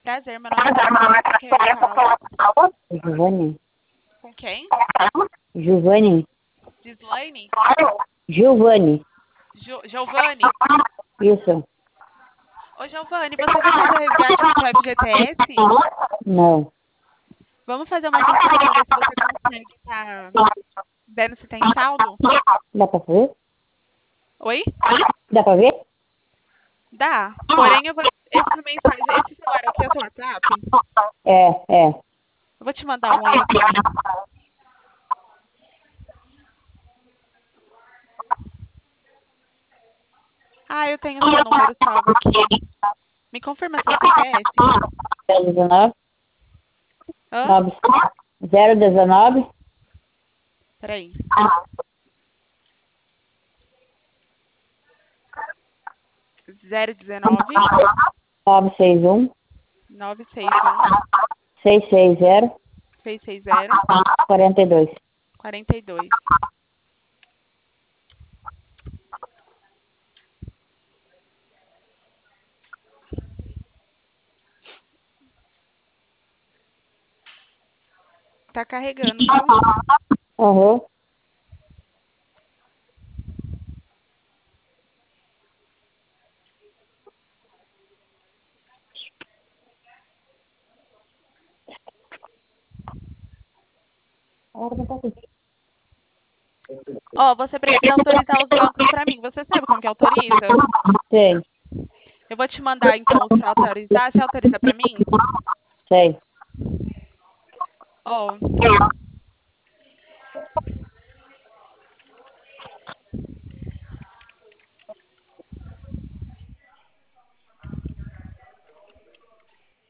Prazer, meu nome é Giovana, com quem eu falo? Giovanni? Com quem? Giovanni? Gislaine? Giovanni? Giovanni? Isso? Ô, Giovanni, você já fez o resgate do seu FGTS? Não. Vamos fazer uma limpeza pra ver se você consegue tá vendo se tem saldo? Dá pra ver? Oi? Dá pra ver? Dá. Porém, eu vou... Esse celular aqui é o seu WhatsApp? É. Eu vou te mandar um link. Ah, eu tenho seu número salvo aqui. Me confirma seu CPF. 019? Hã? 019? Peraí. 019 961? 961 660? 660 42. 42. Tá carregando, viu? Aham. Ó, você precisa autorizar os bancos pra mim. Você sabe como que autoriza? Sei, Eu vou te mandar, então, o seu autorizar. Você autoriza pra mim? sei. Ó,